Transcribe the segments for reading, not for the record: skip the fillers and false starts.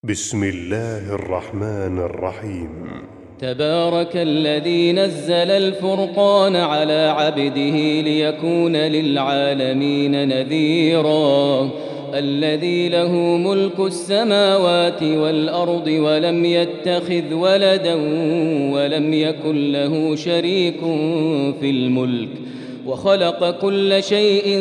بسم الله الرحمن الرحيم. تبارك الذي نزل الفرقان على عبده ليكون للعالمين نذيرا. الذي له ملك السماوات والأرض ولم يتخذ ولدا ولم يكن له شريك في الملك وخلق كل شيء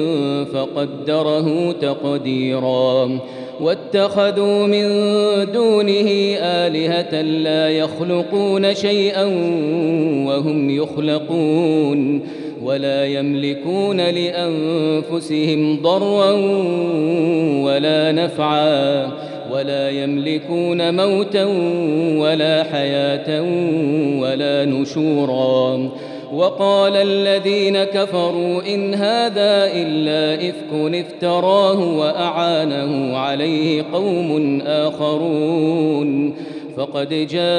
فقدره تقديرا. واتخذوا من دونه آلهة لا يخلقون شيئا وهم يخلقون ولا يملكون لأنفسهم ضرا ولا نفعا ولا يملكون موتا ولا حياة ولا نشورا. وقال الذين كفروا إن هذا إلا إفك افتراه وأعانه عليه قوم آخرون فقد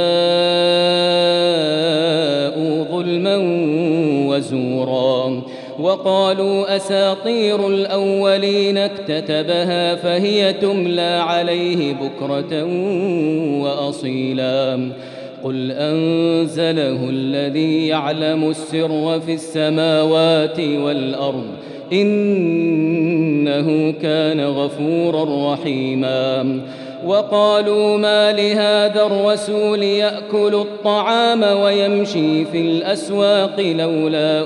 جاءوا ظلما وزورا. وقالوا أساطير الأولين اكتتبها فهي تملى عليه بكرة وأصيلا. قل أنزله الذي يعلم السر في السماوات والأرض إنه كان غفورا رحيما. وقالوا ما لهذا الرسول يأكل الطعام ويمشي في الأسواق لولا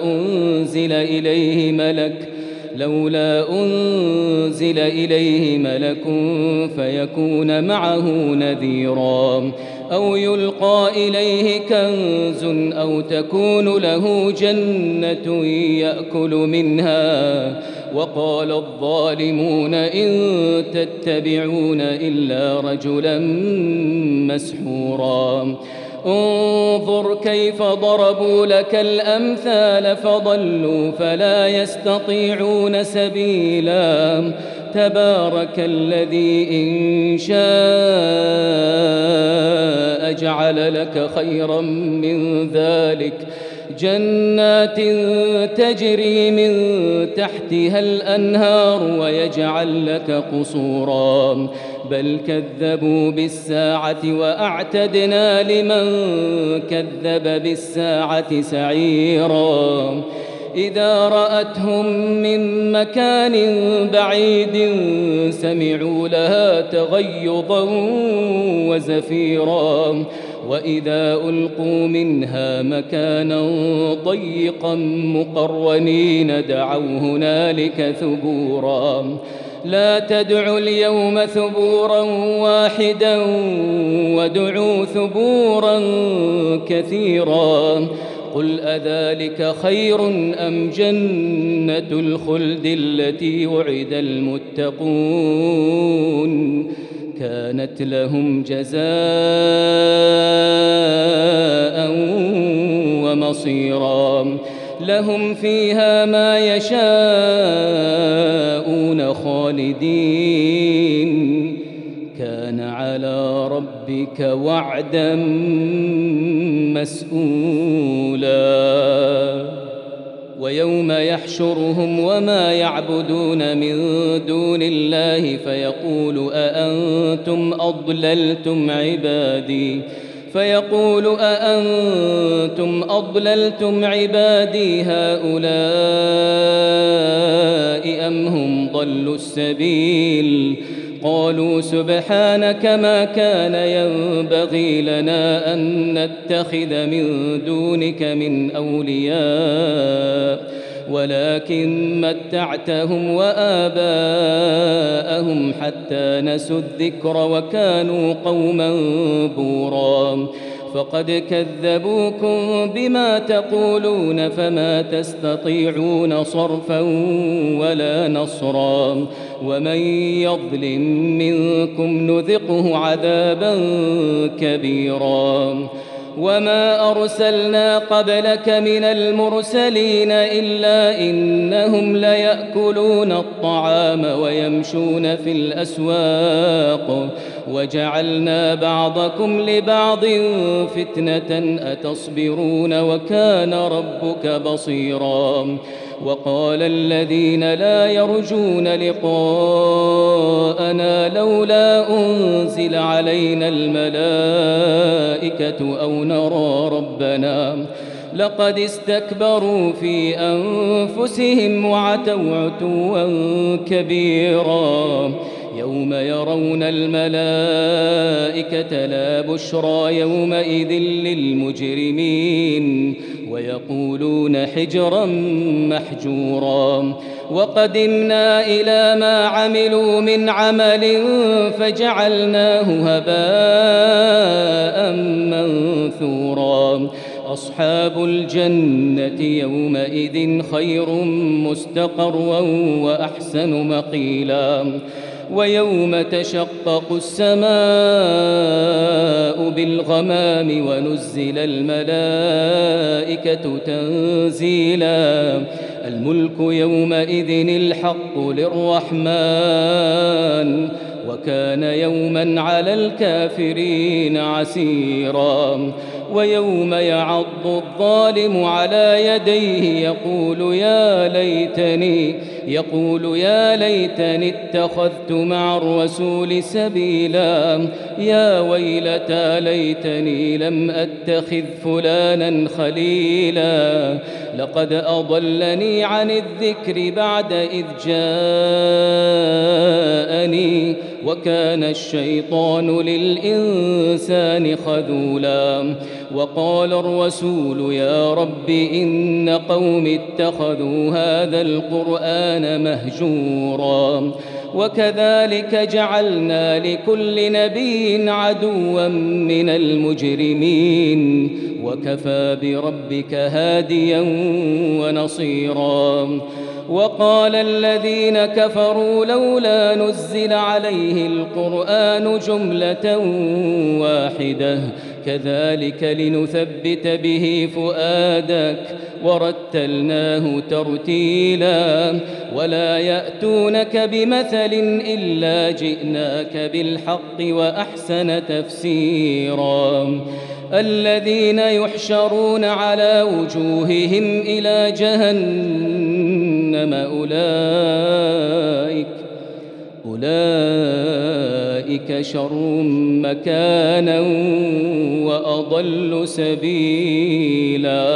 أنزل إليه ملك فيكون معه نذيرا أو يلقى إليه كنز أو تكون له جنة يأكل منها. وقال الظالمون إن تتبعون إلا رجلا مسحورا. انظر كيف ضربوا لك الأمثال فضلوا فلا يستطيعون سبيلا. تبارك الذي إن شاء جعل لك خيرا من ذلك جنات تجري من تحتها الأنهار ويجعل لك قصورا بل كذبوا بالساعة وأعتدنا لمن كذب بالساعة سعيرا. إذا رأتهم من مكان بعيد سمعوا لها تغيظا وزفيرا وإذا ألقوا منها مكانا ضيقا مقرنين دعوا هنالك ثبورا. لا تدعوا اليوم ثبورا واحدا وادعوا ثبورا كثيرا. قل أذلك خير أم جنة الخلد التي وعد المتقون كانت لهم جزاء ومصيرا. لهم فيها ما يشاءون خالدين كان على ربك وعدا مسئولا. ويوم يحشرهم وما يعبدون من دون الله فيقول أأنتم أضللتم عبادي هؤلاء أم هم ضلوا السبيل. قالوا سبحانك ما كان ينبغي لنا أن نتخذ من دونك من أولياء ولكن متعتهم وآباءهم حتى نسوا الذكر وكانوا قوما بورا. فقد كذبوكم بما تقولون فما تستطيعون صرفا ولا نصرا. ومن يظلم منكم نذقه عذابا كبيرا. وما أرسلنا قبلك من المرسلين إلا إنهم ليأكلون الطعام ويمشون في الأسواق وجعلنا بعضكم لبعض فتنة أتصبرون وكان ربك بصيرا. وقال الذين لا يرجون لقاءنا لولا أنزل علينا الملائكة أو نرى ربنا لقد استكبروا في أنفسهم وعتوا عتوا كبيرا يوم يرون الملائكة لا بشرى يومئذ للمجرمين ويقولون حجرا محجورا وقدمنا إلى ما عملوا من عمل فجعلناه هباء منثورا أصحاب الجنة يومئذ خير مستقرا وأحسن مقيلا ويوم تشقق السماء بالغمام ونزل الملائكة تنزيلا الملك يومئذ الحق للرحمن وكان يوما على الكافرين عسيرا ويوم يعض الظالم على يديه يقول يا ليتني اتخذت مع الرسول سبيلا يا ويلتى ليتني لم أتخذ فلانا خليلا لقد أضلني عن الذكر بعد إذ جاءني وكان الشيطان للإنسان خذولا وقال الرسول يا رب إن قوم اتخذوا هذا القرآن مهجورا وكذلك جعلنا لكل نبي عدوا من المجرمين وكفى بربك هاديا ونصيرا وقال الذين كفروا لولا نزل عليه القرآن جملة واحدة كذلك لنثبت به فؤادك ورتلناه ترتيلا ولا يأتونك بمثل إلا جئناك بالحق وأحسن تفسيرا الذين يحشرون على وجوههم إلى جهنم أولئك شر مكانا وأضل سبيلا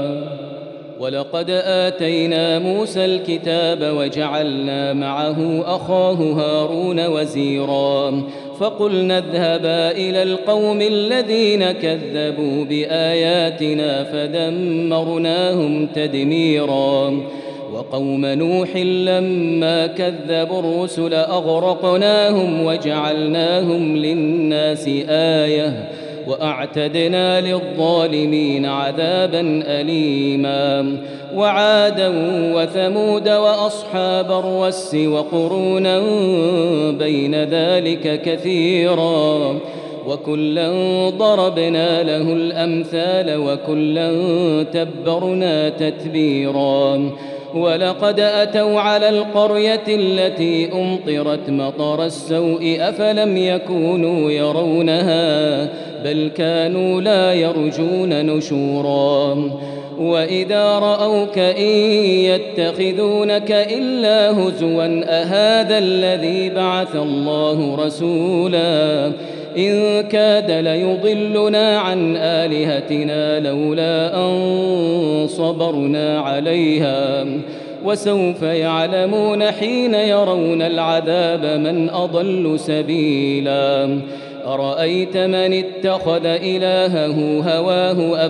ولقد آتينا موسى الكتاب وجعلنا معه أخاه هارون وزيرا فقلنا اذهبا إلى القوم الذين كذبوا بآياتنا فدمرناهم تدميرا وقوم نوح لما كذبوا الرسل أغرقناهم وجعلناهم للناس آية وأعتدنا للظالمين عذابا أليما وعادا وثمود وأصحاب الرس وقرونا بين ذلك كثيرا وكلا ضربنا له الأمثال وكلا تبرنا تتبيرا ولقد أتوا على القرية التي أمطرت مطر السوء أفلم يكونوا يرونها بل كانوا لا يرجون نشورا وإذا رأوك إن يتخذونك إلا هزوا أهذا الذي بعث الله رسولا إن كاد ليضلنا عن آلهتنا لولا أن صبرنا عليها وسوف يعلمون حين يرون العذاب من أضل سبيلا أرأيت من اتخذ إلهه هواه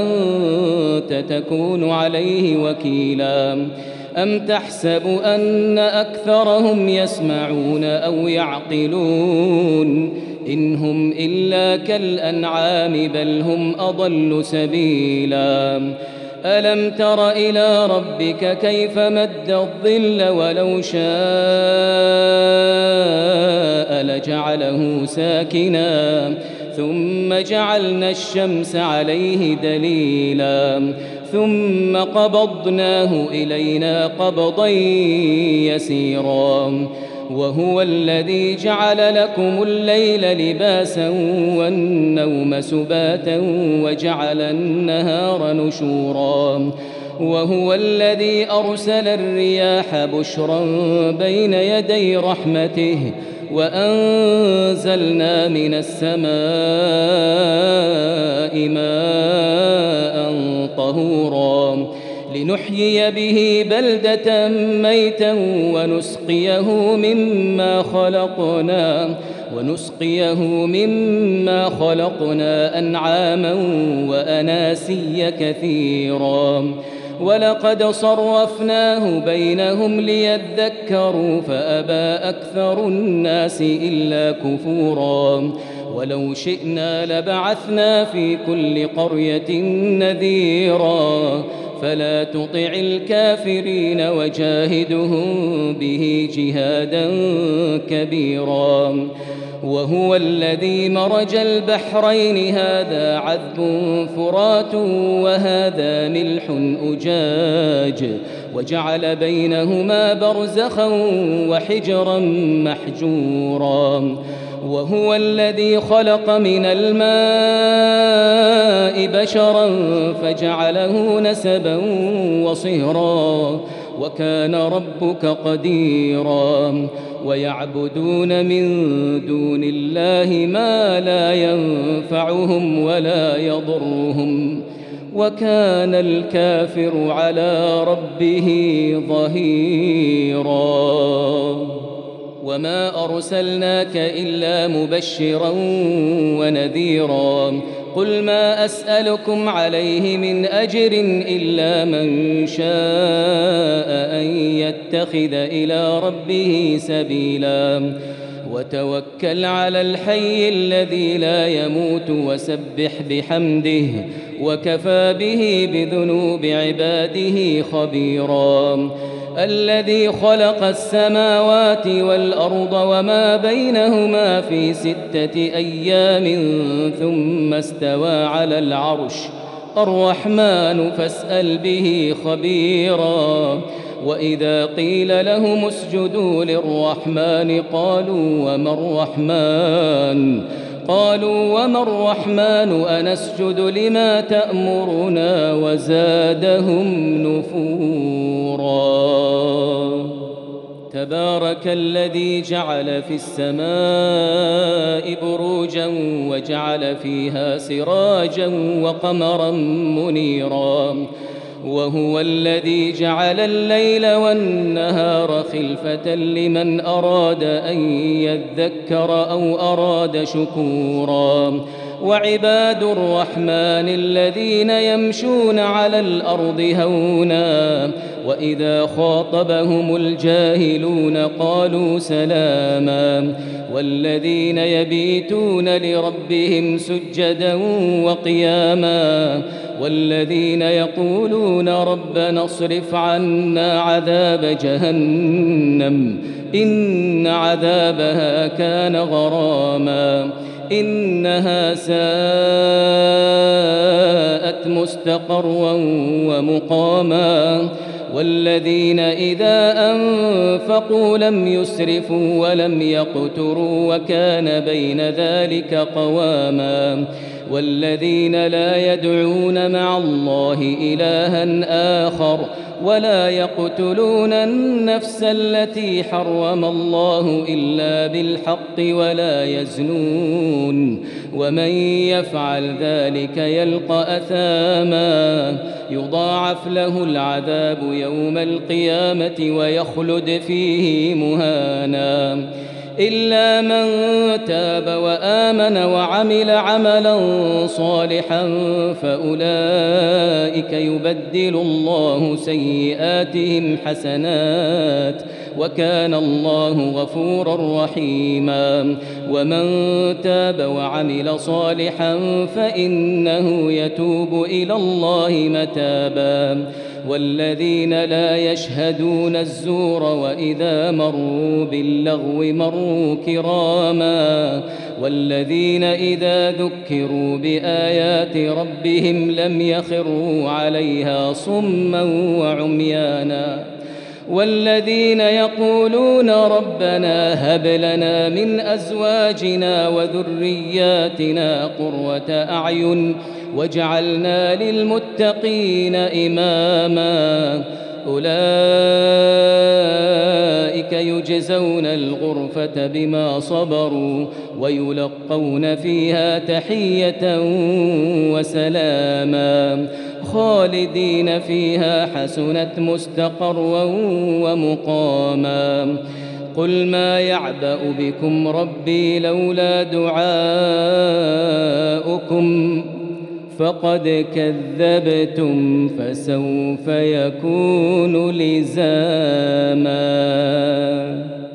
أفأنت تكون عليه وكيلا أم تحسب أن أكثرهم يسمعون أو يعقلون إن هم إلا كالأنعام بل هم أضل سبيلا ألم تر إلى ربك كيف مد الظل ولو شاء لجعله ساكنا ثم جعلنا الشمس عليه دليلا ثم قبضناه إلينا قبضا يسيرا وهو الذي جعل لكم الليل لباسا والنوم سباتا وجعل النهار نشورا وهو الذي أرسل الرياح بشرا بين يدي رحمته وأنزلنا من السماء ماء طهورا لنحيي به بلدة ميتا ونسقيه مما خلقنا أنعاما وأناسيا كثيرا ولقد صرفناه بينهم ليذكروا فأبى أكثر الناس إلا كفورا ولو شئنا لبعثنا في كل قرية نذيرا فلا تطع الكافرين وجاهدهم به جهادا كبيرا وهو الذي مرج البحرين هذا عذب فرات وهذا ملح أجاج وجعل بينهما برزخا وحجرا محجورا وهو الذي خلق من الماء بشرا فجعله نسبا وصهرا وكان ربك قديرا ويعبدون من دون الله ما لا ينفعهم ولا يضرهم وكان الكافر على ربه ظهيرا وما أرسلناك إلا مبشرا ونذيرا قل ما أسألكم عليه من أجر إلا من شاء أن يتخذ إلى ربه سبيلا وتوكل على الحي الذي لا يموت وسبح بحمده وكفى به بذنوب عباده خبيرا الذي خلق السماوات والأرض وما بينهما في 6 أيام ثم استوى على العرش الرحمن فاسأل به خبيرا وإذا قيل لهم اسجدوا للرحمن قالوا وما الرحمن أنسجد لما تأمرنا وزادهم نفورا تبارك الذي جعل في السماء بروجا وجعل فيها سراجا وقمرا منيرا وهو الذي جعل الليل والنهار خلفة لمن أراد أن يذكر أو أراد شكورا وعباد الرحمن الذين يمشون على الأرض هونا وإذا خاطبهم الجاهلون قالوا سلاما والذين يبيتون لربهم سجدا وقياما والذين يقولون ربنا اصرف عنا عذاب جهنم إن عذابها كان غراما إنها ساءت مستقرا ومقاما والذين إذا أنفقوا لم يسرفوا ولم يقتروا وكان بين ذلك قواما والذين لا يدعون مع الله إلها آخر ولا يقتلون النفس التي حرم الله إلا بالحق ولا يزنون ومن يفعل ذلك يلقى أثاما يضاعف له العذاب يوم القيامة ويخلد فيه مهانا إلا من تاب وآمن وعمل عملا صالحا فأولئك يبدل الله سيئاتهم حسنات وكان الله غفورا رحيما ومن تاب وعمل صالحا فإنه يتوب إلى الله متابا والذين لا يشهدون الزور وإذا مروا باللغو مروا كراما والذين إذا ذكروا بآيات ربهم لم يخروا عليها صما وعميانا والذين يقولون ربنا هب لنا من أزواجنا وذرياتنا قرة أعين وجعلنا للمتقين إماما أولئك يجزون الغرفة بما صبروا ويلقون فيها تحية وسلاما خالدين فيها حسنت مستقرا ومقاما قل ما يعبأ بكم ربي لولا دعاؤكم فقد كذبتم فسوف يكون لزاما.